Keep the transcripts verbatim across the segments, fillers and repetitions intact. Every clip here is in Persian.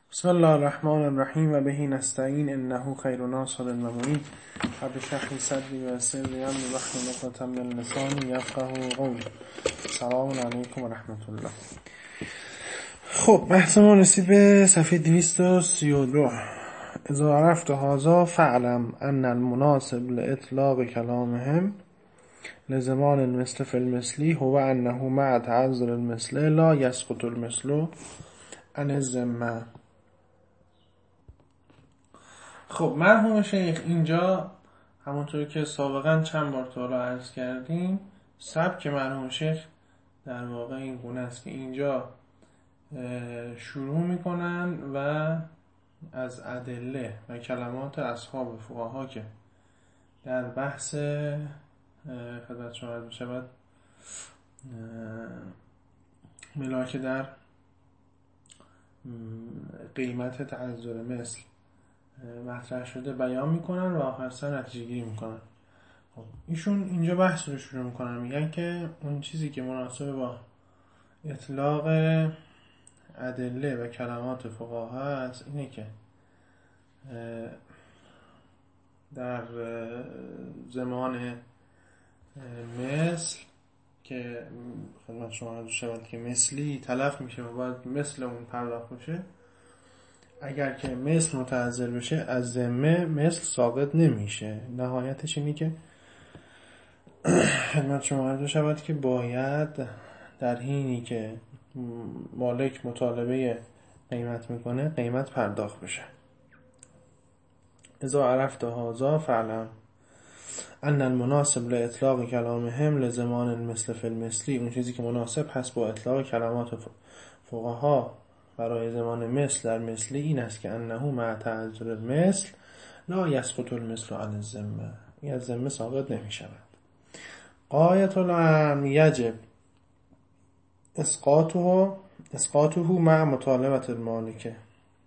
بسم الله الرحمن الرحیم و بهی نستعین انه خیر ناصر و معین. رب اشرح لی صدری و یسر لی امری واحلل عقدة من لسانی یفقهوا قولی. سلام علیکم و رحمت الله. خب بحث ما رسید به صفحه دویست و سی و دو. اذا عرفت هذا فاعلم ان المناسب لاطلاق کلامهم لزمان المثل في المثلی هو انه مع تعذر المثل لا يسقط المثل عن الذمه. خب مرحوم شیخ اینجا همونطور که سابقا چند بار تا حالا عرض کردیم، سبک مرحوم شیخ در واقع این گونه است که اینجا شروع میکنن و از ادله و کلمات اصحاب فقها که در بحث خدمت شما عرض می‌شود ملاک در قیمت تعذر مثل مطرح شده بیان میکنن و آخرسر نتیجه گیری میکنن. خب ایشون اینجا بحث رو شروع میکنن، میگن که اون چیزی که مناسب با اطلاق ادله و کلمات فقها هست اینه که در زمان مثل که خدمت شما عرض شود که مثلی تلف میشه و باید مثل اون پرداخت بشه، اگر که مثل متعذر بشه از ذمه مثل ساقط نمیشه. نهایتش اینی که خدمت شما عرض شود که باید در حینی که مالک مطالبه قیمت میکنه قیمت پرداخت بشه. اذا عرفت هذا فاعلم ان المناسب لاطلاق کلامهم لزمان المثل في المثلی، اون چیزی که مناسب هست با اطلاق کلمات فقها برای زمان مثل در مثلی این است که انه مع تعذر المثل لا یسقط المثل عن الذمه، این از ذمه ساقط نمی شود. غایة الامر یجب اسقاطه اسقاطه مع مطالبه المالکه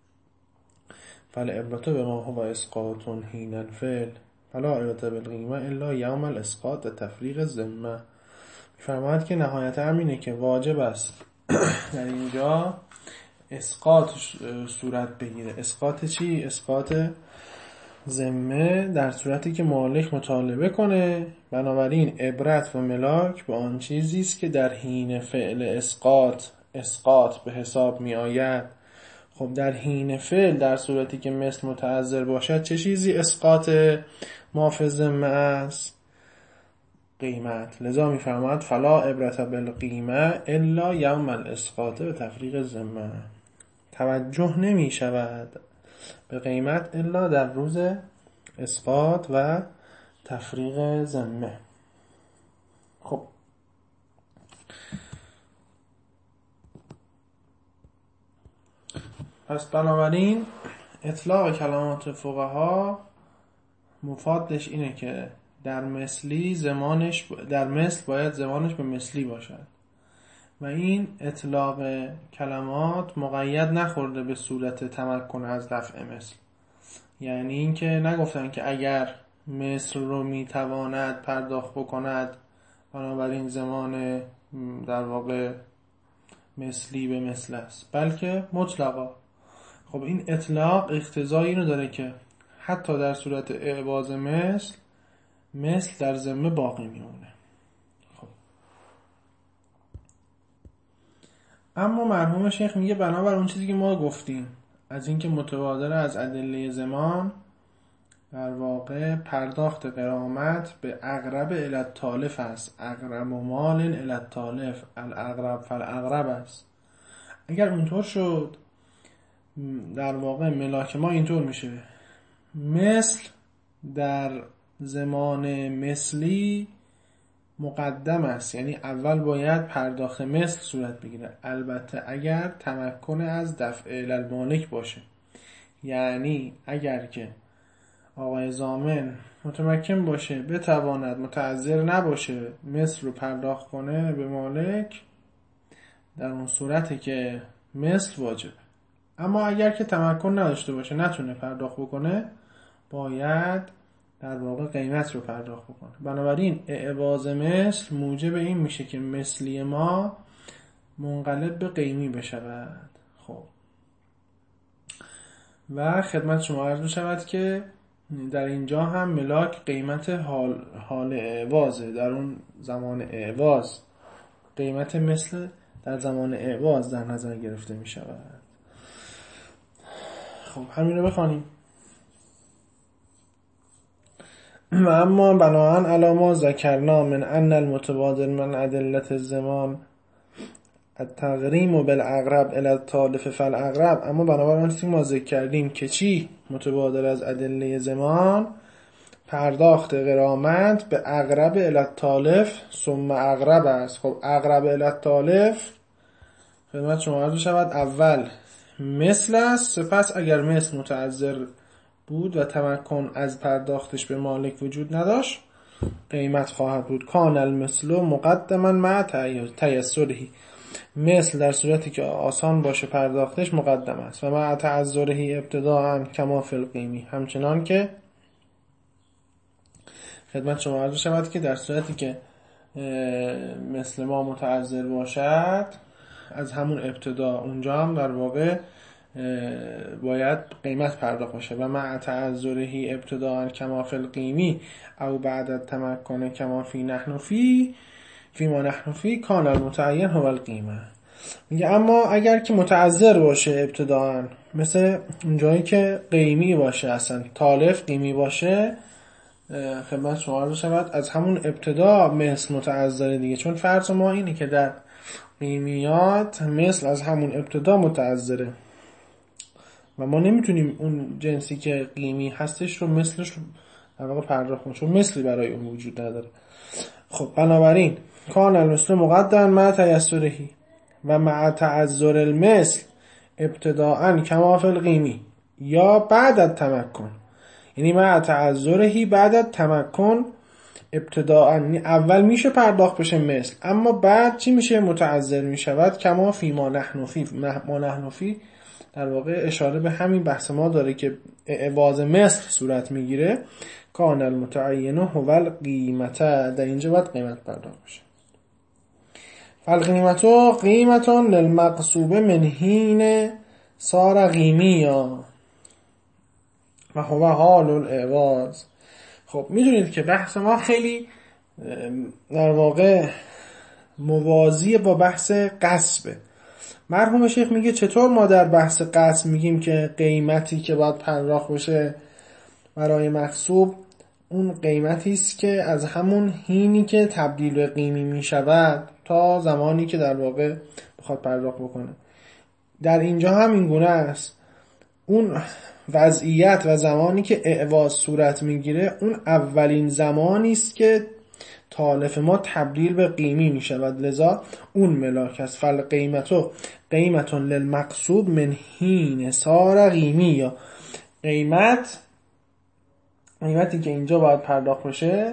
فالعبرة بما هو اسقاط حین الفعل فلا عبرة بالقیمه الا یوم الاسقاط تفریق الذمه. می‌فرماید که نهایت امینه که واجب است در اینجا اسقاط صورت بگیره. اسقاط چی؟ اسقاط ذمه در صورتی که مالک مطالبه کنه. بنابراین عبرت و ملاک به آن چیزی است که در حین فعل اسقاط اسقاط به حساب می آید. خب در حین فعل در صورتی که مثل متعذر باشد چه چیزی اسقاط ما فی الذمه است؟ قیمت. لذا می‌فرماید فلا عبرت بالقیمه الا یوم الاسقاط و تفریق الذمه، توجه نمی شود به قیمت الا در روز اسقاط و تفریق ذمه. خب پس بنابراین اطلاق کلمات فقها مفادش اینه که در مثلی زمانش در مثل باید زمانش به مثلی باشد و این اطلاق کلمات مقید نخورده به صورت تمکن از دفع مثل. یعنی این که نگفتن که اگر مثل رو میتواند پرداخت بکند بنابراین زمان در واقع مثلی به مثل است، بلکه مطلقا. خب این اطلاق اقتضایی اینو داره که حتی در صورت اعواض مثل مثل در ذمه باقی میمونه. خب اما مرحوم شیخ میگه بنابر اون چیزی که ما گفتیم از اینکه متبادر از ادله زمان در واقع پرداخت غرامت به اقرب الی التالف است. اقرب مال الی التالف الاقرب فالاقرب است. اگر اونطور شد در واقع ملاک ما اینطور میشه: مثل در زمان مثلی مقدم است، یعنی اول باید پرداخت مثل صورت بگیره، البته اگر تمکن از دفع الی المالک باشه. یعنی اگر که آقای ضامن متمکن باشه بتواند متعذر نباشه مثل رو پرداخت کنه به مالک، در اون صورته که مثل واجبه. اما اگر که تمکن نداشته باشه نتونه پرداخت بکنه باید در واقع قیمت رو پرداخت بکنه. بنابراین اعواض مثل موجب این میشه که مثلی ما منقلب به قیمی بشود. خب و خدمت شما عرض شود که در اینجا هم ملاک قیمت حال, حال اعوازه، در اون زمان اعواز قیمت مثل در زمان اعواز در نظر گرفته می شود. خب همین رو بخوانیم. و اما بناهن علاما ذکرنا من ان المتبادل من ادلت الزمان التغریم بالاقرب الی التالف فالاقرب، اما بنابراین چیزی ما ذکر کردیم که چی؟ متبادل از ادله زمان پرداخت غرامت به اقرب الی التالف ثم اقرب است. خب اقرب الی التالف خدمت شما عرض شود اول مثل است، سپس اگر مثل متعذر بود و تمکن از پرداختش به مالک وجود نداشت قیمت خواهد بود. کان المثل مقدما مع تیسرهی، مثل در صورتی که آسان باشه پرداختش مقدم است و مع تعذرهی ابتداء کما فی القیمی، همچنان که خدمت شما عرض شود که در صورتی که مثل ما متعذر باشد از همون ابتدا اونجا هم در واقع باید قیمت پرداخت بشه. و مع تعذرهی ابتداء کما فی القیمی او بعد التمکن کما فی نحن فی فی ما نحن فی کان المتعین هو القیمه. میگه اما اگر که متعذر باشه ابتداء، مثل اونجایی که قیمی باشه، اصلا تالف قیمی باشه، خدمت شما عرض شود از همون ابتدا مثل متعذر دیگه، چون فرض ما اینه که در قیمیات مثل از همون ابتدا متعذره و ما نمیتونیم اون جنسی که قیمی هستش رو مثلش رو در واقع پرداخت کنیم، چون مثلی برای اون وجود نداره. خب بنابراین کان المثل مقدم مع تیسرهی و مع تعذر المثل ابتداء کما فی القیمی یا بعد التمکن، یعنی مع تعذرهی بعد التمکن ابتداء، یعنی اول میشه پرداخت بشه مثل، اما بعد چی میشه؟ متعذر میشود کما فی ما نحن فی. ما نحن فی در واقع اشاره به همین بحث ما داره که اعواز مثل صورت میگیره. کان المتعین هو القیمت، در اینجا باید قیمت پرداخت بشه. فالقیمت قیمت للمقصوب من حین صار قیمیا و هو حال الاعواز. خب میدونید که بحث ما خیلی در واقع موازی با بحث غصبه. مرحوم شیخ میگه چطور ما در بحث غصب میگیم که قیمتی که باید پرداخت بشه برای مغصوب اون قیمتی است که از همون حینی که تبدیل به قیمی میشود تا زمانی که در واقع بخواد پرداخت بکنه. در اینجا هم این گونه است. اون وضعیت و زمانی که اعواز صورت میگیره اون اولین زمانی است که تالف ما تبدیل به قیمی میشود، لذا اون ملاک است. فالقیمتو قیمت للمقصوب من حین صار قیمی، یا قیمت قیمتی که اینجا باید پرداخت بشه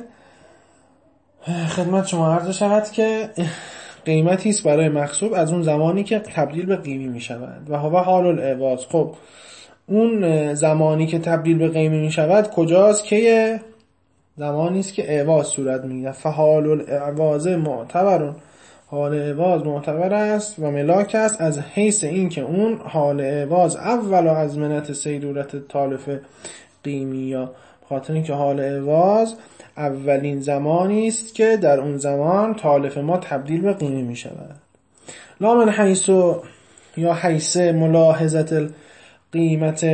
خدمت شما عرض شود که قیمتی است برای مغصوب از اون زمانی که تبدیل به قیمی میشود و هو حال الاعواز. خب اون زمانی که تبدیل به قیمی میشود کجاست؟ که زمانی است که اعواز صورت میگیرد. فحال الاعواز معتبرون، حال اعواز معتبر است و ملاک است از حیث این که اون حال اعواز اول از منت سیرورت تالف قیمی، یا بخاطر این که حال اعواز اولین زمانی است که در اون زمان تالف ما تبدیل به قیمی می شود. لا من حیث یا حیث ملاحظت القیمت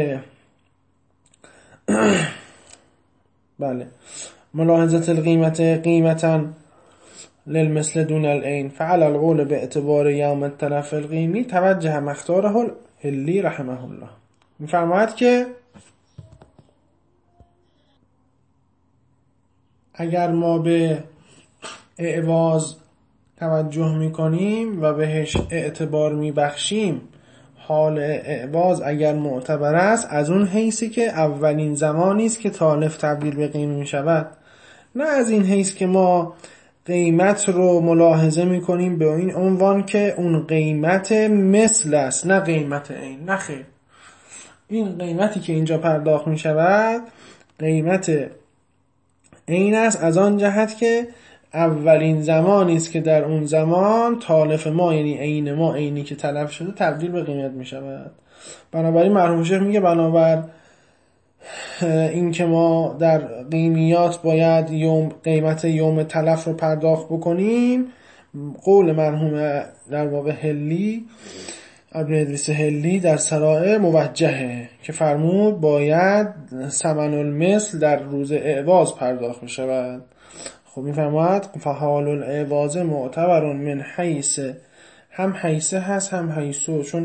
بله ملاحظت القیمت قیمتا للمثل دون العین فعل القول به اعتبار یوم التلف القیمی توجه مختاره الحلی رحمه الله. میفرماید که اگر ما به اعواز توجه میکنیم و بهش اعتبار میبخشیم، حال اعواز اگر معتبر است از اون حیثی که اولین زمانی است که تالف تبدیل به قیمه میشود، نه از این حیث که ما قیمت رو ملاحظه میکنیم به این عنوان که اون قیمت مثل است، نه قیمت عین. نه خیر، این قیمتی که اینجا پرداخت میشود قیمت عین است از آن جهت که اولین زمانی است که در اون زمان تالف ما، یعنی عین ما، عینی که تلف شده، تبدیل به قیمت می شود. بنابراین مرحوم شیخ میگه بنابر این که ما در قیمیات باید یوم قیمت یوم تلف رو پرداخت بکنیم، قول مرحوم در واقع هلی ابن ادریس هلی در سرائر موجهه که فرمود باید ثمن المثل در روز اعواز پرداخت بشود. خب میفرماید فحال الاعواز معتبر من حیث، هم حیث هست هم حیثو، چون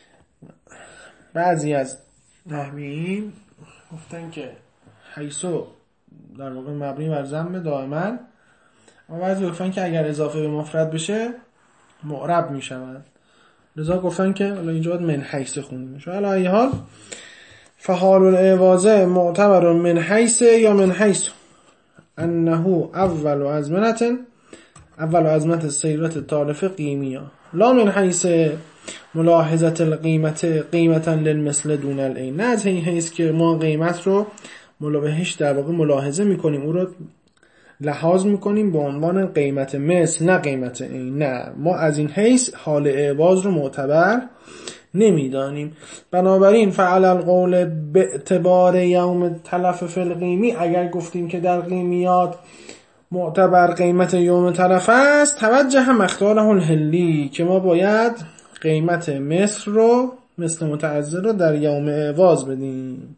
بعضی از نحویین گفتن که حیثو در واقع مبنی بر ضم دائما، اما بعضی گفتن که اگر اضافه به مفرد بشه معرب می شود، لذا گفتن که الان اینجا باید من حیث خونیم. شو علی ای حال فحال الاعواز معتبر من حیث یا من حیث انه اول ازمنت اول ازمنت سیرت تالف قیمیا لا من حیث ملاحظت القیمت قیمتا للمثل دون العین، نه از این حیث که ما قیمت رو ملابهش در واقع ملاحظه میکنیم، او رو لحاظ میکنیم به عنوان قیمت مثل نه قیمت عین، نه، ما از این حیث حال اعواز رو معتبر نمیدانیم. بنابراین فعل القول به اعتبار یوم تلف فی القیمی، اگر گفتیم که در قیمیات معتبر قیمت یوم تلف است، توجه هم اختاره الهلی که ما باید قیمت مثل رو مثل متعذر رو در یوم اعواز بدیم.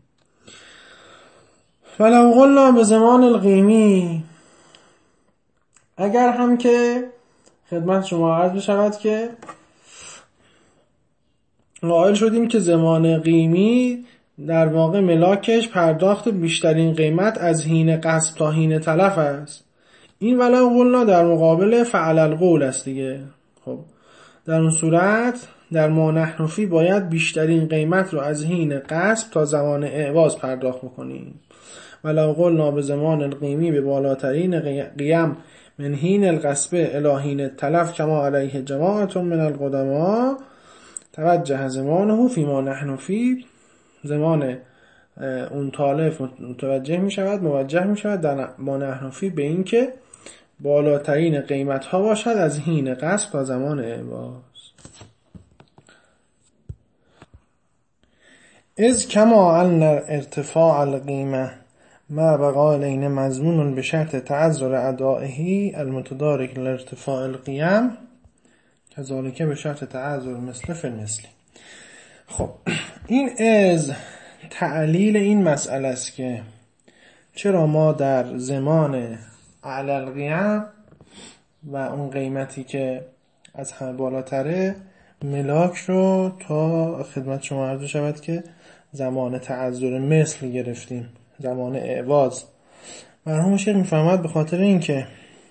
ولو قلنا به زمان القیمی، اگر هم که خدمت شما عرض بشود که قائل شدیم که زمان قیمی در واقع ملاکش پرداخت بیشترین قیمت از حین قصب تا حین تلف است، این ولو قلنا در مقابل فعل القول است دیگه. خب در اون صورت در ما نحن فی باید بیشترین قیمت رو از حین قصب تا زمان اعواز پرداخت بکنیم. ولو قلنا به زمان القیمی به بالاترین قیم من حین القصب الی حین تلف کما علیه جماعت من القدما توجه زمانه فی ما نحن فی، زمان اون تالف متوجه می شود موجه می شود در ما نحن فی به این که بالاترین قیمت ها باشد از حین قصب تا زمان اعواز. از کما ان ارتفاع القیمه ما بقاء العین مضمون به شرط تعذر ادائه المتدارک لارتفاع القیم کذالک به شرط تعذر مثل فی المثل. خب این از تعلیل این مسئله است که چرا ما در زمان اعلی القیم و اون قیمتی که از همه بالاتره ملاک رو تا خدمت شما عرض شود که زمان تعذر مثل گرفتیم، زمان اعواز. مرحوم شیخ میفهمد به خاطر اینکه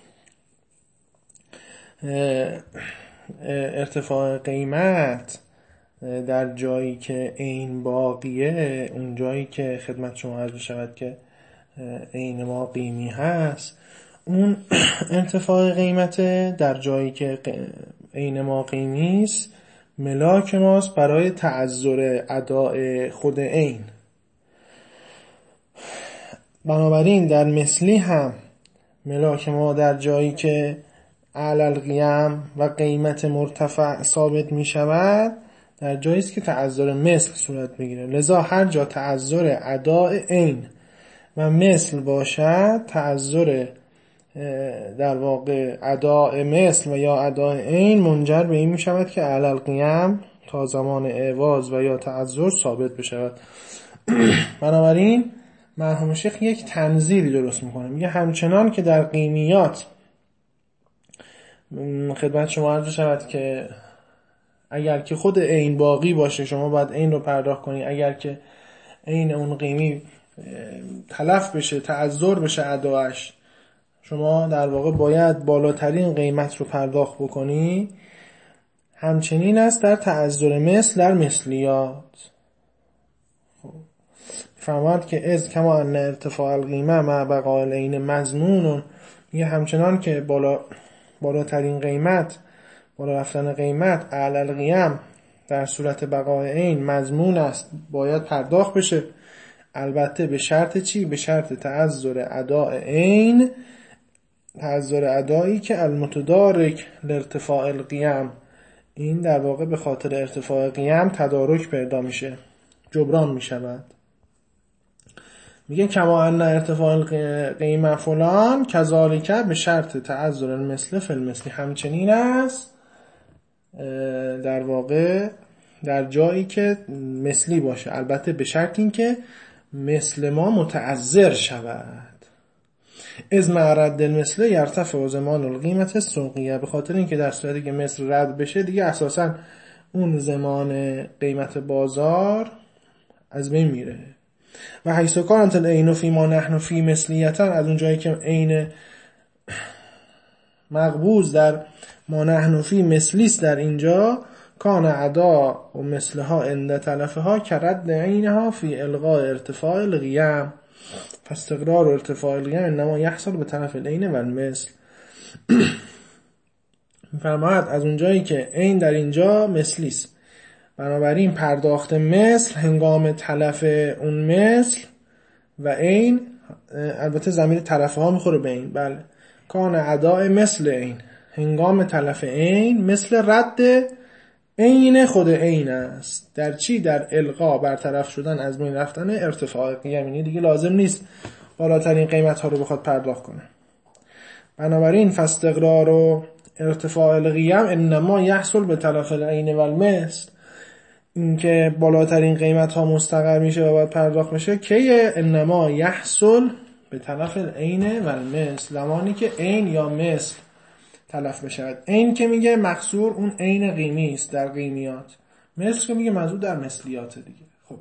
ارتفاع قیمت در جایی که عین باقیه، اون جایی که خدمت شما عرض شود که عین ما قیمی هست، اون ارتفاع قیمت در جایی که عین ما قیمی است ملاک ماست برای تعذر اداء خود عین. بنابراین در مثلی هم ملاک ما در جایی که اعلی القیم و قیمت مرتفع ثابت می شود در جایی است که تعذر مثل صورت بگیره، لذا هر جا تعذر اداء عین و مثل باشد، تعذر در واقع اداء مثل و یا اداء عین منجر به این می شود که اعلی القیم تا زمان اعواز و یا تعذر ثابت بشود. بنابراین مرحوم شیخ یک تنزیلی درست میکنه، میگه همچنان که در قیمیات خدمت شما عرض شود که اگر که خود عین باقی باشه شما باید عین رو پرداخت کنی، اگر که عین اون قیمی تلف بشه تعذر بشه اداش، شما در واقع باید بالاترین قیمت رو پرداخت بکنی. همچنین است در تعذر مثل در مثلیات. فرماد که از کما ان ارتفاع القیمه مع بقاء العین مضمون، میگه همچنان که بالا بالاترین قیمت، بالا رفتن قیمت اعلی القیم در صورت بقاء عین مضمون است، باید پرداخت بشه، البته به شرط چی؟ به شرط تعذر اداء عین، تعذر ادایی که المتدارک لارتفاع القیم این در واقع به خاطر ارتفاع قیم تدارک پیدا میشه، جبران میشود. میگه کما ان ارتفاع قیمه فلان کذالک به شرط تعذر المثل فی المثل، همچنین است در واقع در جایی که مثلی باشه، البته به شرط این که مثل ما متعذر شود. از معرض المثل یرتفع زمان القیمت السوقیه، به خاطر اینکه در صورتی که مثل رد بشه دیگه اساسا اون زمان قیمت بازار از بین میره. و حیث کانت العین فی ما نحن فی مثلیتا، از اون جایی که عین مقبوض در ما نحن فی مثلیست در اینجا، کان ادا و مثلها عند تلفها کرد عینها فی الغاء ارتفاع القیم، فاستقرار ارتفاع القیم انما یحصل به طرف العین و المثل. میفرماید از اون جایی که عین در اینجا مثلیست، بنابراین پرداخت مثل هنگام تلف اون مثل و عین، البته ضمیر تلف ها میخوره به عین، بله، کان اداء مثل عین هنگام تلف عین مثل رد عین خود عین است. در چی؟ در الغا، برطرف شدن، از بین رفتن ارتفاع قیم، یعنی دیگه لازم نیست بالاترین قیمت ها رو بخواد پرداخت کنه. بنابراین فاستقرار و ارتفاع القیم انما یحصل به طرف العین و المثل، این که بالاترین قیمت ها مستقر میشه و باید پرداخت بشه کیه؟ انما یحصل به طرف العین و المثل، زمانی که عین یا مثل تلف بشود. عین که میگه مقصور اون عین قیمی است در قیمیات، مثل که میگه منظور در مثلیات دیگه. خب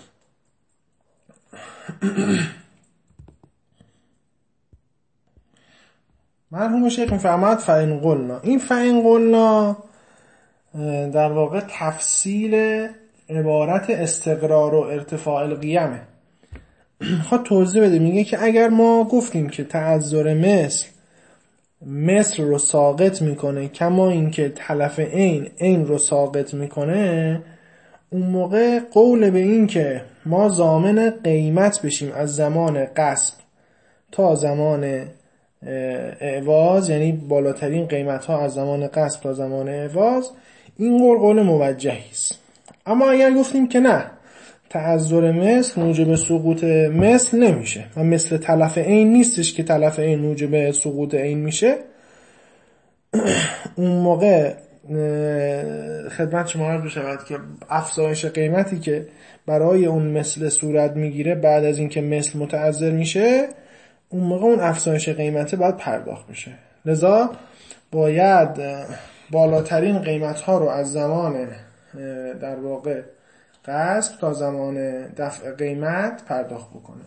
مرحوم شیخ میفرماد فإن قلنا، این فإن قلنا در واقع تفصیل عبارت استقرار و ارتفاع القیمه. خب توضیح بده، میگه که اگر ما گفتیم که تعذر مثل مثل رو ساقط میکنه، کما این که تلف عین عین رو ساقط میکنه، اون موقع قول به این که ما ضامن قیمت بشیم از زمان غصب تا زمان اعواز، یعنی بالاترین قیمت ها از زمان غصب تا زمان اعواز، این قول قول موجهی است. اما اگر گفتیم که نه، تعذر مثل موجب سقوط مثل نمیشه و مثل تلف عین نیستش که تلف عین موجب سقوط عین میشه، اون موقع خدمت شما عرض بشود که افزایش قیمتی که برای اون مثل صورت میگیره بعد از اینکه مثل متعذر میشه، اون موقع اون افزایش قیمته باید پرداخت بشه. لذا باید بالاترین قیمت ها رو از زمان در واقع غصب تا زمان دفع قیمت پرداخت بکنه.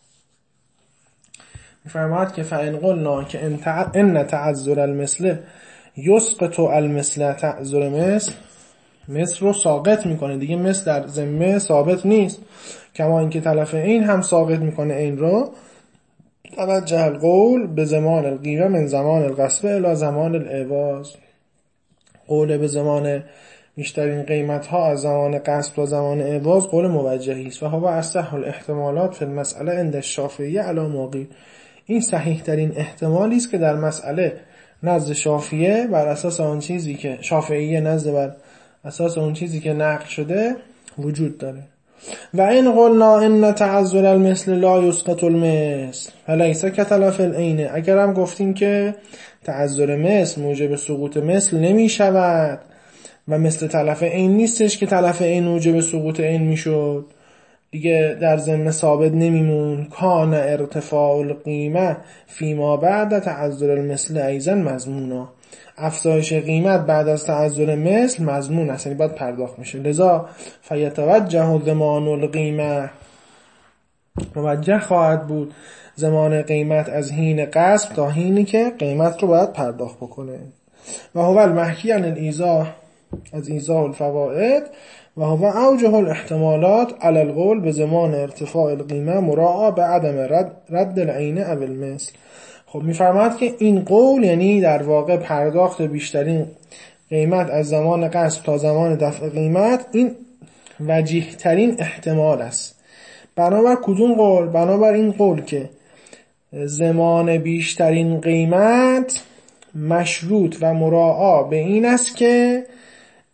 میفرماید که فإن قلنا که ان تعذر المثل یسقط المثل تعذر مثل، مثل رو ساقط میکنه دیگه، مثل در ذمه ثابت نیست، کما اینکه تلف عین هم ساقط میکنه عین رو. توجه القول به زمان القیمه من زمان الغصب الی زمان الاعواز، قول به زمان بیشترین قیمت ها از زمان غصب تا زمان اعواز قول موجهی است. و هو اصح الاحتمالات فی المسئله عند الشافعیه علی ما قیل، این صحیح ترین احتمالی است که در مسئله نزد شافعیه بر اساس اون چیزی که شافعیه نزد بر اساس اون چیزی که نقل شده وجود داره. و این قلنا ان تعذر المثل لا یسقط المثل فلیس کتلف العین، اگر هم گفتیم که تعذر مثل موجب سقوط مثل نمی شود و مثل تلف عین نیستش که تلف عین موجب سقوط عین میشد، دیگه در ذمه ثابت نمیمون. کان ارتفاع القیمه فیما بعد تعذر المثل ایضا مضمونا، افزایش قیمت بعد از تعذر مثل مضمون است، یعنی باید پرداخت میشه. لذا فیتوجه ضمان القیمه، موجه خواهد بود زمان قیمت از حین غصب تا حینی که قیمت رو باید پرداخت بکنه. و هو المحکی عن الایضاح، از ایضاح الفوائد، و هو اوجه الاحتمالات علی القول به زمان ارتفاع القیمه مراعا به عدم رد, رد العین او المثل. خب میفرماید که این قول یعنی در واقع پرداخت بیشترین قیمت از زمان غصب تا زمان دفع قیمت، این وجیه ترین احتمال است. بنابر کدوم قول؟ بنابر این قول که زمان بیشترین قیمت مشروط و مراعا به این است که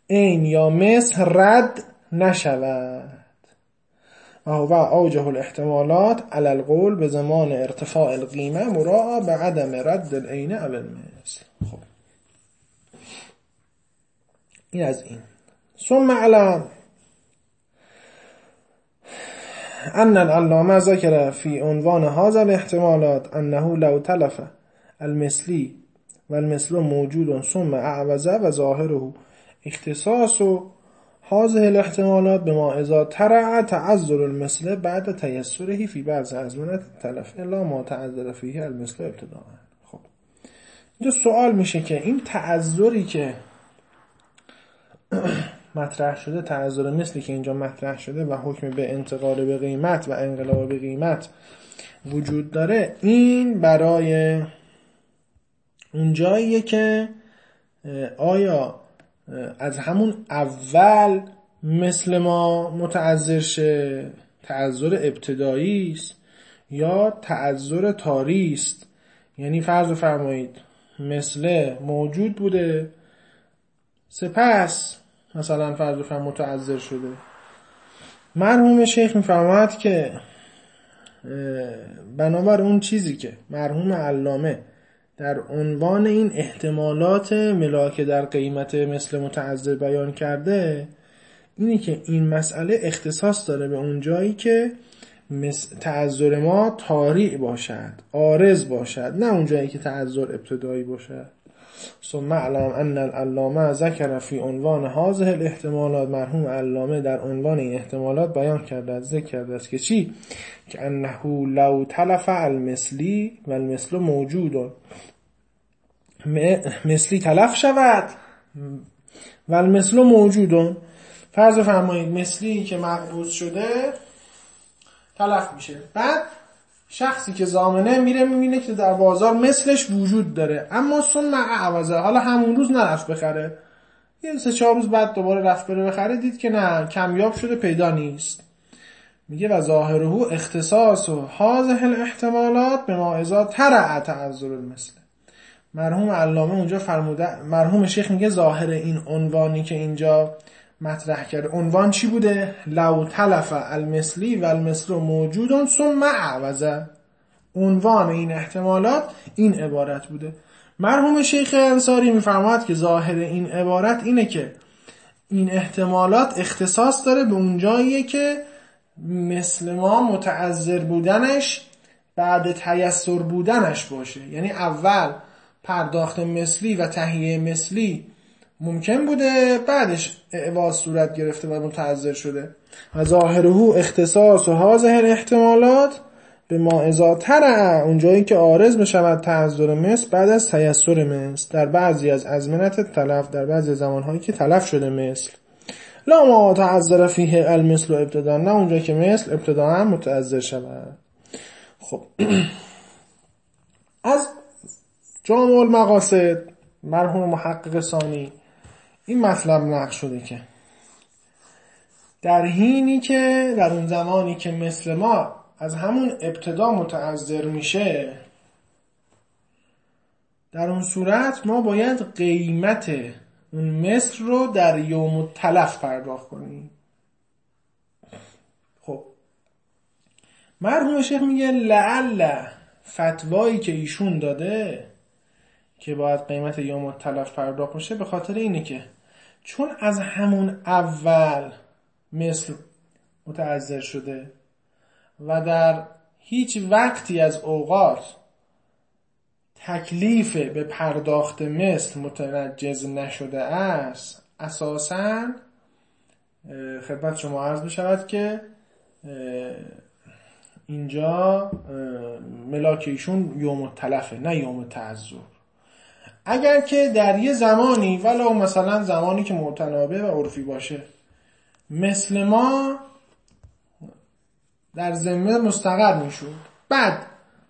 عین یا مثل رد نشود. و اوجه الاحتمالات علی القول به زمان ارتفاع القیمه مراعا به عدم رد العین او المثل. خب این از این. ثم علم ان العلامه ذکر فی عنوان هذا الاحتمالات انه لو تلف المثلی و المثل موجود ثم اعوض و ظاهره اختصاص هذه الاحتمالات بما اذا ترع تعذر المثل بعد تيسره في بعض ازمنه التلف الا ما تعذر فيه المثل ابتداء. خب اینجا سوال میشه که این تعذری که مطرح شده، تعذر مثلی که اینجا مطرح شده و حکم به انتقال به قیمت و انقلاب به قیمت وجود داره، این برای اون جاییه که آیا از همون اول مثل ما متعذر شه، تعذر ابتدایی است یا تعذر طاری است. یعنی فرض فرمایید مثل موجود بوده سپس مثلا فرض فرم متعذر شده. مرحوم شیخ میفرماید که بنابر اون چیزی که مرحوم علامه در عنوان این احتمالات ملاک در قیمت مثل متعذر بیان کرده، اینی که این مسئله اختصاص داره به اون جایی که تعذر ما طاری باشد، عارض باشد، نه اون جایی که تعذر ابتدایی باشد. ثم علم ان العلامه ذکر فی عنوان هذه الاحتمالات، مرحوم علامه در عنوان این احتمالات بیان کرده، ذکر کرده است که چی؟ که انه لو تلف المثلی و المثل موجود، مثلی تلف شود و المثل موجود. فرض فرمایید مثلی که مقبوض شده تلف میشه، بعد شخصی که ضامنه میره میبینه که در بازار مثلش وجود داره، اما ثم عوضه، حالا همون روز نرفت بخره، یه سه چهار روز بعد دوباره رفت بره بخره، دید که نه کمیاب شده پیدا نیست. میگه و ظاهره اختصاص و هذه الاحتمالات به ما اذا ترع تعذر المثل. مرحوم علامه اونجا فرموده، مرحوم شیخ میگه ظاهر این عنوانی که اینجا مطرح کرده، عنوان چی بوده؟ لو تلف المثلی و المثل موجود ثم عوضه. عنوان این احتمالات این عبارت بوده. مرحوم شیخ انصاری میفرماید که ظاهر این عبارت اینه که این احتمالات اختصاص داره به اون جاییه که مثل ما متعذر بودنش بعد تیسر بودنش باشه. یعنی اول پرداخت مثلی و تهیه مثلی ممکن بوده، بعدش اعواض صورت گرفته و متعذر شده. و ظاهره اختصاص و هذه الاحتمالات به ما اذا ترع، اون جایی که عارض بشود تعذر مثل بعد از تیسر مثل در بعضی از ازمنت تلف، در بعضی زمانهایی که تلف شده مثل. لا ما تعذر فیه المثل ابتدا، نه اونجایی که مثل ابتدا هم متعذر شود. خب از جامع المقاصد مرحوم محقق ثانی این مطلب نقل شده که در حینی که در اون زمانی که مثل ما از همون ابتدا متعذر میشه، در اون صورت ما باید قیمت اون مثل رو در یوم التلف پرداخت کنیم. خب مرحوم شیخ میگه لعل فتوایی که ایشون داده که باید قیمت یوم التلف پرداخت بشه به خاطر اینه که چون از همون اول مثل متعذر شده و در هیچ وقتی از اوقات تکلیف به پرداخت مثل متنجز نشده است، اساساً خدمت شما عرض بشود که اینجا ملاک ایشون یوم التلفه نه یوم تعذر. اگر که در یه زمانی ولو مثلا زمانی که متنابه و عرفی باشه مثل ما در ذمه مستقر میشد، بعد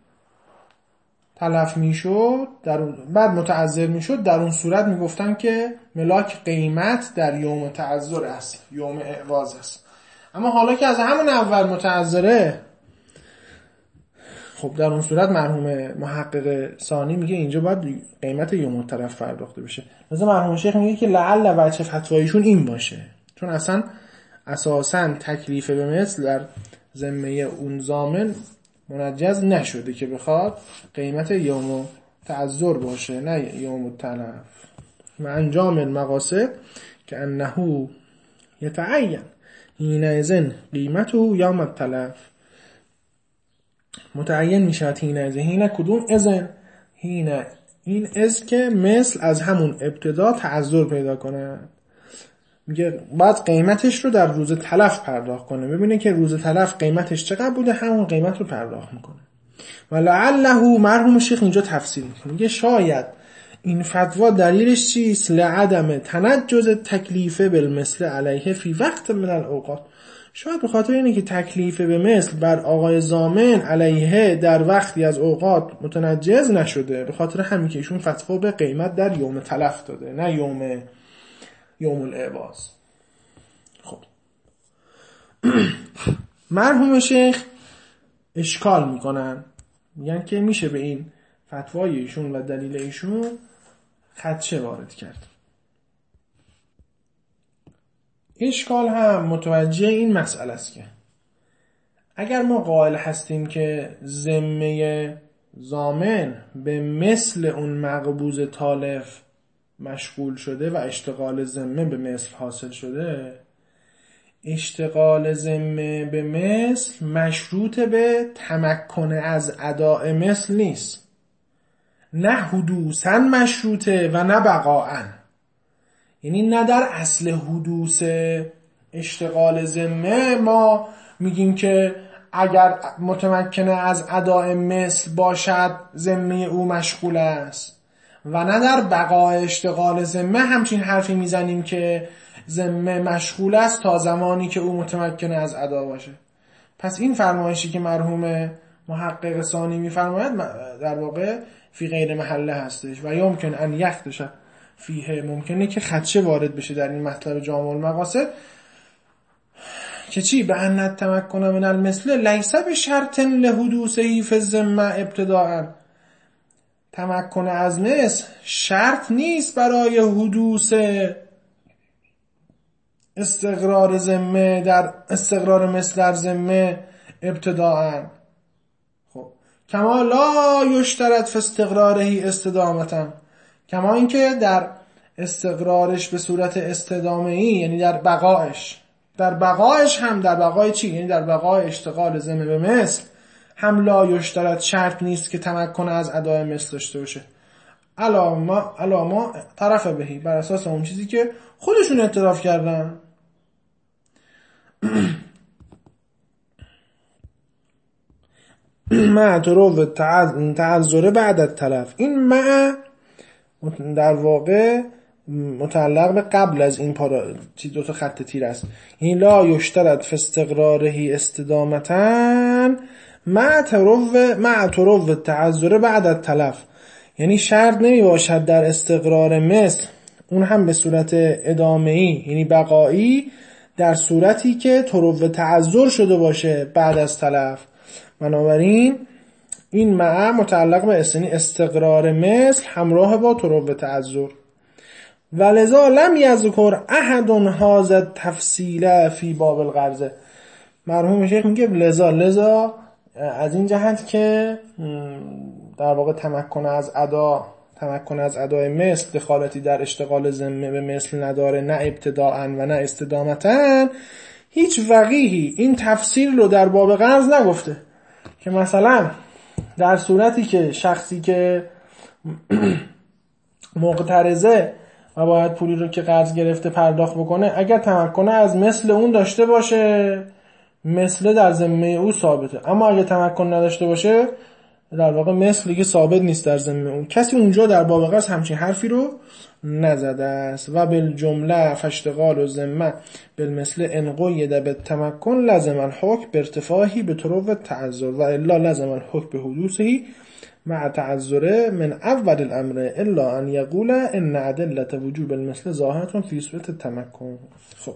تلف میشد، در بعد متعذر میشد، در اون صورت میگفتن که ملاک قیمت در یوم تعذر است، یوم اعواض است. اما حالا که از همون اول متعذره، خب در اون صورت مرحوم محقق ثانی میگه اینجا باید قیمت یوم التلف پرداخته بشه. مثلا مرحوم شیخ میگه که لعل وجه فتوایشون این باشه، چون اصلا اساساً تکلیف به مثل در ذمه اون ضامن منجز نشده که بخواد قیمت یوم تعذر باشه، نه یوم التلف. و انجام المقاصد که انه یتعین حینئذ قیمته یوم التلف، متعین میشد حینئذ. حین کدوم اذن؟ حین این از که مثل از همون ابتدا تعذر پیدا کنه، میگه بعد قیمتش رو در روز تلف پرداخت کنه، ببینه که روز تلف قیمتش چقدر بوده، همون قیمت رو پرداخت میکنه. و لعله مرحوم شیخ اینجا تفسیر میکنه، میگه شاید این فتوا دلیلش چیست؟ لعدم تنجز تکلیف بالمثل علیه فی وقت من الاوقات، شاید به خاطر اینه که تکلیف به مثل بر آقای ضامن علیه در وقتی از اوقات متنجز نشده، به خاطر همین که ایشون فتوا به قیمت در یوم تلف داده، نه یوم یوم العواز. خب مرحوم شیخ اشکال میکنن، میگن که میشه به این فتوای ایشون و دلیل ایشون خدشه وارد کرد. اشکال هم متوجه این مسئله است که اگر ما قائل هستیم که ذمه ضامن به مثل اون مقبوض تالف مشغول شده و اشتغال ذمه به مثل حاصل شده، اشتغال ذمه به مثل مشروط به تمکن از اداء مثل نیست، نه حدوثاً مشروطه و نه بقاءً. یعنی نه در اصل حدوث اشتغال ذمه ما میگیم که اگر متمکن از اداء مثل باشد ذمه او مشغول است، و نه در بقای اشتغال ذمه همچین حرفی میزنیم که ذمه مشغول است تا زمانی که او متمکن از ادا باشه. پس این فرمایشی که مرحوم محقق ثانی میفرماید در واقع فی غیر محله هستش و یمکن ان یخدش فیه، ممکنه که خدشه وارد بشه در این مطلب جامع المقاصد که چی؟ به ان التمکن من المثل لیس بشرط لحدوثه فی الذمه ابتداء، تمکن از مثل شرط نیست برای حدوث استقرار ذمه در استقرار مثل در ذمه ابتداء. خب کما لا یشترط فی استقراره استدامتا، کما اینکه در استقرارش به صورت استدامه‌ای، یعنی در بقایش، در بقایش هم در بقای چی؟ یعنی در بقای اشتغال ذمه به مثل هم لا یشترط شرط نیست که تمکن از ادای مثل داشته باشه. علاما علاما طرف بهی، بر اساس اون چیزی که خودشون اعتراف کردن. مع طرق تعذر بعد التلف، این مع در واقع متعلق به قبل از این پارا چیز دو تا خط تیر است. این لا یشترط فی استقراره استدامتا مع طرق مع طرق تعذر بعد التلف، یعنی شرط نمی باشد در استقرار مثل اون هم به صورت ادامه‌ای یعنی بقایی، در صورتی که طرق تعذر شده باشه بعد از تلف. بنابراین این مع متعلق به استقرار مثل همراه با طرق تعذر. ولذا لم یذکر احد هذا التفصیل فی باب القرض، مرحوم شیخ میگه لذا لذا از این جهت که در واقع تمکن از ادا تمکن از ادای مثل دخالتی در اشتغال ذمه به مثل نداره، نه ابتداءً و نه استدامتاً، هیچ فقیهی این تفسیر رو در باب قرض نگفته که مثلا در صورتی که شخصی که مقترضه و باید پولی رو که قرض گرفته پرداخت بکنه، اگر تمکن از مثل اون داشته باشه مثل در ذمه او ثابته، اما اگر تمکن نداشته باشه در واقع مثل دیگه ثابت نیست در ذمه اون. کسی اونجا در باب قرض همچین حرفی رو نزده است. و بالجمله فاشتغال و ذمه بالمثل ان قید بالتمکن لازم الحکم بارتفاعه به طرق تعذر و الا لازم الحکم به حدوثه مع تعذر من اول الامر الا ان یقول ان ادله وجوب المثل ظاهرة فی صورت التمکن. خب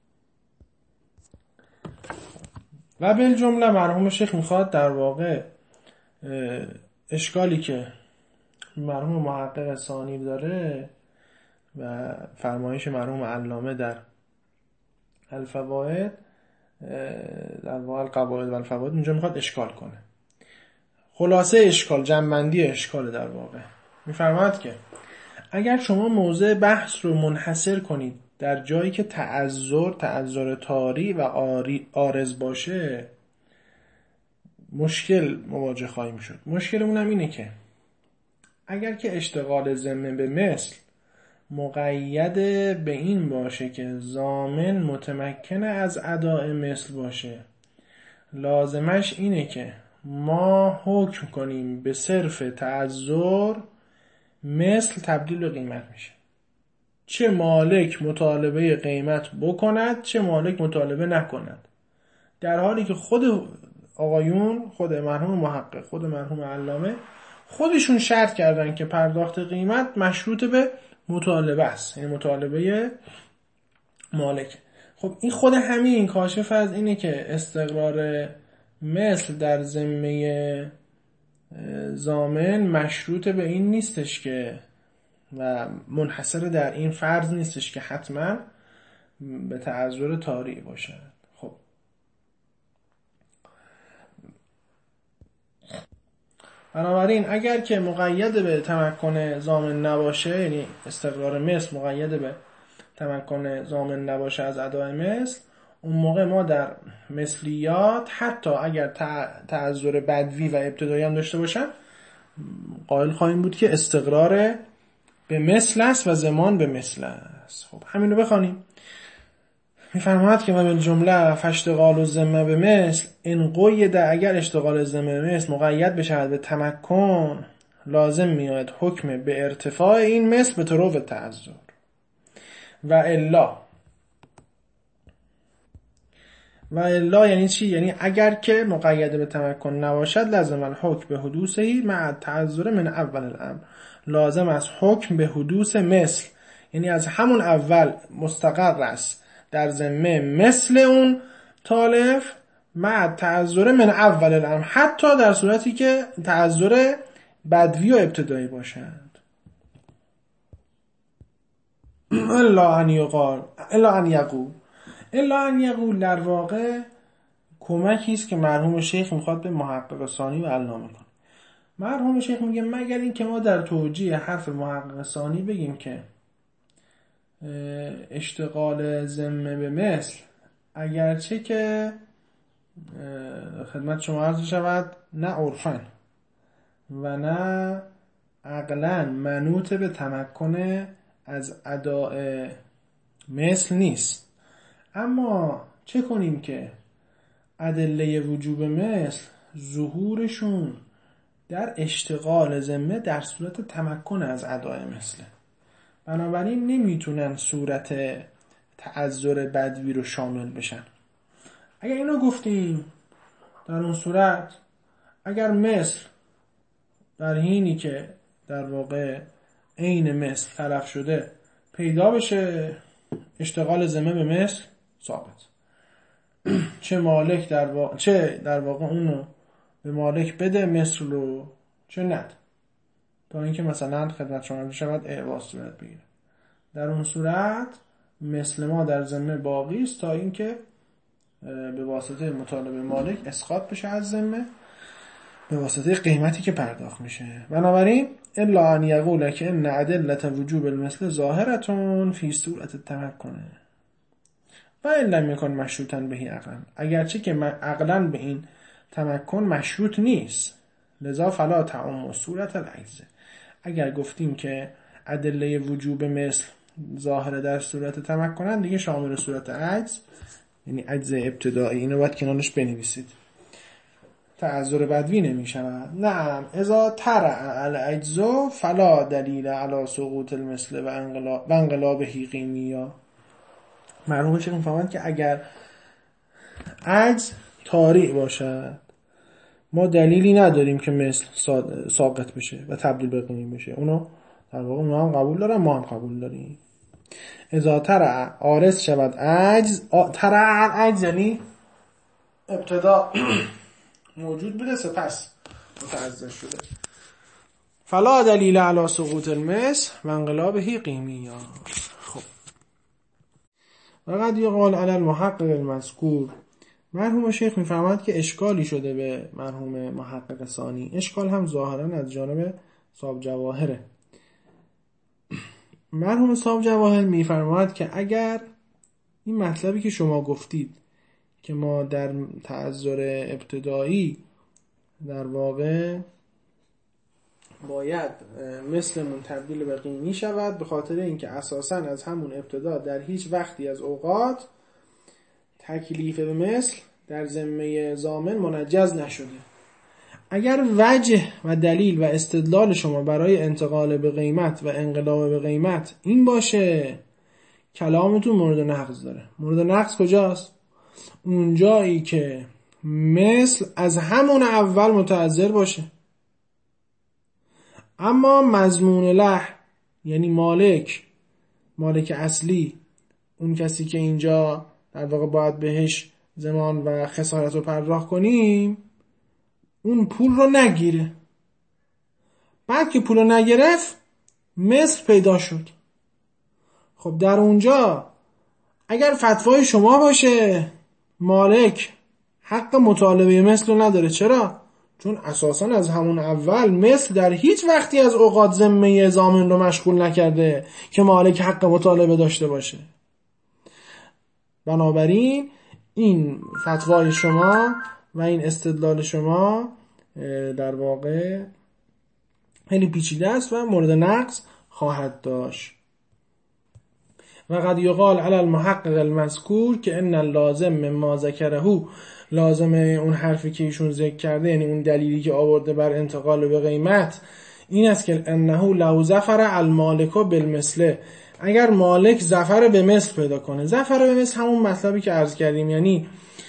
و بالجمله مرحوم شیخ میخواد در واقع اشکالی که مرحوم محقق ثانی داره و فرمایش مرحوم علامه در الفوائد، در واقع القواعد و الفوائد، اونجا میخواد اشکال کنه. خلاصه اشکال، جمع‌بندی اشکال در واقع میفرماید که اگر شما موضع بحث رو منحصر کنید در جایی که تعذر تعذر طاری و عارض باشه، مشکل مواجه خواهیم شد. مشکلمون هم اینه که اگر که اشتغال ذمه به مثل مقید به این باشه که ضامن متمکن از اداء مثل باشه، لازمش اینه که ما حکم کنیم به صرف تعذر مثل تبدیل به قیمت میشه. چه مالک مطالبه قیمت بکند، چه مالک مطالبه نکند، در حالی که خود آقایون، خود مرحوم محقق، خود مرحوم علامه خودشون شرط کردن که پرداخت قیمت مشروط به مطالبه است، یعنی مطالبه مالک. خب این خود همین کاشف از اینه که استقرار مثل در ذمه ضامن مشروط به این نیستش که و منحصر در این فرض نیستش که حتما به تعذر طاری باشد. خب بنابراین اگر که مقید به تمکن ضامن نباشه، یعنی استقرار مثل مقید به تمکن ضامن نباشه از اداء مثل، اون موقع ما در مثلیات حتی اگر تعذر بدوی و ابتدایی هم داشته باشن، قائل خواهیم بود که استقرار به مثل است و ضمان به مثل است. خب همین رو بخوانیم. میفرماید که ما به جمله فاشتغال و ذمه به مثل ان قید، اگر اشتغال ذمه به مثل مقید بشه به تمکن، لازم میاد حکم به ارتفاع این مثل به طرف تعذر. و الا و الا یعنی چی؟ یعنی اگر که مقید به تمکن نباشد، لازم الحکم به حدوثی مع تعذر من اول الامر، لازم از حکم به حدوث مثل، یعنی از همون اول مستقر است در ذمه مثل اون تالف مع تعذر من اول الامر، حتی در صورتی که تعذر بدوی و ابتدایی باشد. الا ان یقال الا ان یقول الا ان یقول در واقع کمکی است که مرحوم شیخ میخواد به محقق ثانی و علامه کنه. مرحوم شیخ میگه مگر این که ما در توجیه حرف محقق ثانی بگیم که اشتغال ذمه به مثل اگرچه که خدمت شما عرض شود نه عرفاً و نه عقلاً منوط به تمکن از اداء مثل نیست، اما چه کنیم که ادله وجوب مثل ظهورشون در اشتغال ذمه در صورت تمکن از اداء مثله، بنابراین نمیتونن صورت تعذر بدوی رو شامل بشن. اگر اینو گفتیم، در اون صورت اگر مثل در حینی که در واقع عین مثل تلف شده پیدا بشه، اشتغال ذمه به مثل ثابت، چه مالک در واقع چه در واقع اونو به مالک بده مثل رو، چه ند، تا اینکه مثلا خدمت شما شود اعواض صورت بگیره. در اون صورت مثل ما در ذمه باقی است تا اینکه به واسطه مطالبه مالک اسقاط بشه از ذمه به واسطه قیمتی که پرداخت میشه. بنابراین الا ان یقول که ان ادله وجوب المثل ظاهرتون فی صورت التمکن و الا میکن مشروطا بهی عقلا، اگرچه که عقلا به این تمکن مشروط نیست، لذا فلا تعم صورت العجز. اگر گفتیم که ادله وجوب مثل ظاهر در صورت تمکنن، دیگه شامل صورت عجز، یعنی عجز ابتدایی، اینو باید کنارش بنویسید، تعذر بدوی نمیشود. نعم اذا ترع العجز فلا دلیل علی سقوط المثل و انقلاب و انقلابه قیمیا. مرحوم شیخ میفهمند که اگر عجز طاری باشد، ما دلیلی نداریم که مثل ساقط بشه و تبدیل به قیمی بشه. اونو در واقع اونا هم قبول دارن، ما هم قبول داریم. اذا ترع عارض شود عجز، ترع عجز یعنی ابتدا موجود بوده، سپس متعذر شده. فلا دلیل علی سقوط المثل و انقلابه قیمیا. خب وقد یقال علی المحقق المذکور، مرحوم شیخ میفهمد که اشکالی شده به مرحوم محقق ثانی. اشکال هم ظاهرا از جانب صاحب جواهره. مرحوم صاحب جواهر میفرماید که اگر این مطلبی که شما گفتید که ما در تعذر ابتدایی در واقع باید مثلمون تبدیل به قیمی شود به خاطر اینکه اساساً از همون ابتدا در هیچ وقتی از اوقات تکلیف به مثل در ذمه ضامن منجز نشده، اگر وجه و دلیل و استدلال شما برای انتقال به قیمت و انقلاب به قیمت این باشه، کلامتون مورد نقض داره. مورد نقض کجاست؟ اون جایی که مثل از همون اول متعذر باشه، اما مضمون له یعنی مالک مالک اصلی، اون کسی که اینجا در واقع باید بهش ضمان و خسارت رو پرداخت کنیم، اون پول رو نگیره. بعد که پول رو نگرفت مثل پیدا شد. خب در اونجا اگر فتوای شما باشه مالک حق مطالبه مثل رو نداره. چرا؟ چون اساساً از همون اول مثل در هیچ وقتی از اوقات ذمه ضامن رو مشغول نکرده که مالک حق مطالبه داشته باشه. بنابراین این فتوای شما و این استدلال شما در واقع خیلی پیچیده است و مورد نقض خواهد داشت. و قد یقال علی المحقق المذکور که ان اللازم مما ذکره، لازم اون حرفی که ایشون ذکر کرده یعنی اون دلیلی که آورده بر انتقال به قیمت این است که انه لو ظفر المالک بالمثل، اگر مالک ظفر به مثل پیدا کنه. ظفر به مثل همون مطلبی که عرض کردیم، یعنی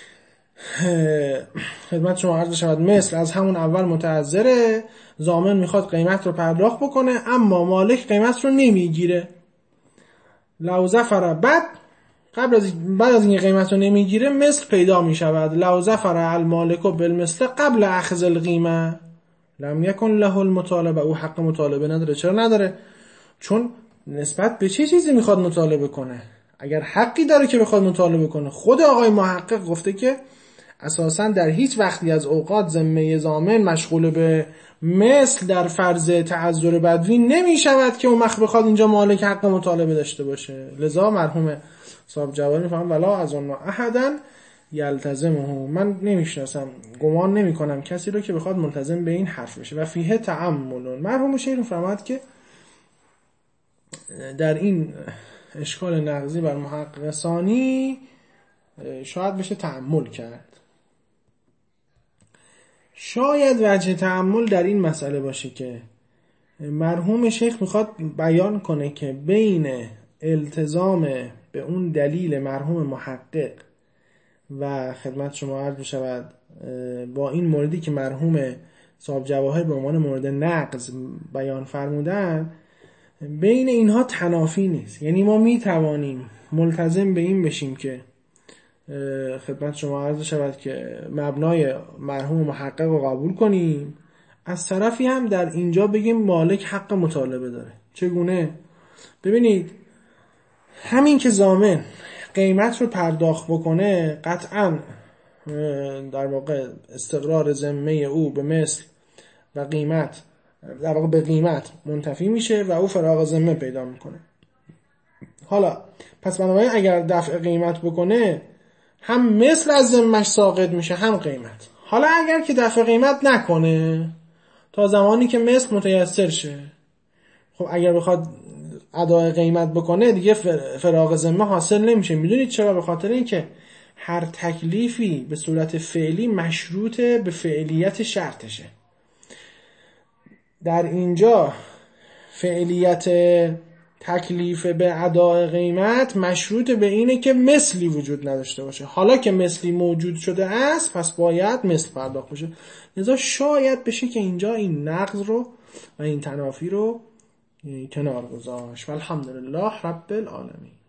خدمت شما عرض شود مثل از همون اول متعذره، ضامن میخواد قیمت رو پرداخت بکنه اما مالک قیمت رو نمیگیره. لو ظفر بعد قبل از بعد از این قیمت رو نمیگیره مثل پیدا میشود. لو ظفر المالک بالمثل قبل اخذ القیمه لم یکن له المطالبه، او حق مطالبه نداره. چرا نداره؟ چون نسبت به چه چیزی میخواد مطالبه کنه؟ اگر حقی داره که بخواد مطالبه کنه، خود آقای محقق گفته که اساساً در هیچ وقتی از اوقات ذمه ضامن مشغول به مثل در فرض تعذر بدوی نمی شود که اون وقت بخواد اینجا مالک حق مطالبه داشته باشه. لذا مرحوم صاحب جواهر میفهم ولا از اون احدن یلتزمه، من نمیشناسم، گمان نمی کنم کسی رو که بخواد ملتزم به این حرف بشه. و فیه تأمل، مرحوم شیخ میفهمد که در این اشکال نقضی بر محقق ثانی شاید بشه تأمل کرد. شاید وجه تأمل در این مسئله باشه که مرحوم شیخ میخواد بیان کنه که بین التزام به اون دلیل مرحوم محقق و خدمت شما عرض بشود با این موردی که مرحوم صاحب جواهر به عنوان مورد نقض بیان فرمودن، بین اینها تنافی نیست. یعنی ما میتوانیم ملتزم به این بشیم که خدمت شما عرض شود که مبنای مرحوم محقق رو قبول کنیم، از طرفی هم در اینجا بگیم مالک حق مطالبه داره. چگونه؟ ببینید همین که ضامن قیمت رو پرداخت بکنه قطعاً در واقع استقرار ذمه او به مثل و قیمت در واقع به قیمت منتفی میشه و او فراغ ذمه پیدا میکنه. حالا پس بنابراین اگر دفع قیمت بکنه هم مثل از ذمه‌اش ساقط میشه هم قیمت. حالا اگر که دفع قیمت نکنه تا زمانی که مثل متیسر شه، خب اگر بخواد ادای قیمت بکنه دیگه فراغ ذمه حاصل نمیشه. میدونید چرا؟ به خاطر اینکه هر تکلیفی به صورت فعلی مشروط به فعلیت شرطشه. در اینجا فعلیت تکلیف به ادای قیمت مشروط به اینه که مثلی وجود نداشته باشه. حالا که مثلی موجود شده است پس باید مثل پرداخت بشه. لذا شاید بشه که اینجا این نقض رو و این تنافی رو کنار گذاشت. والحمدلله رب العالمین.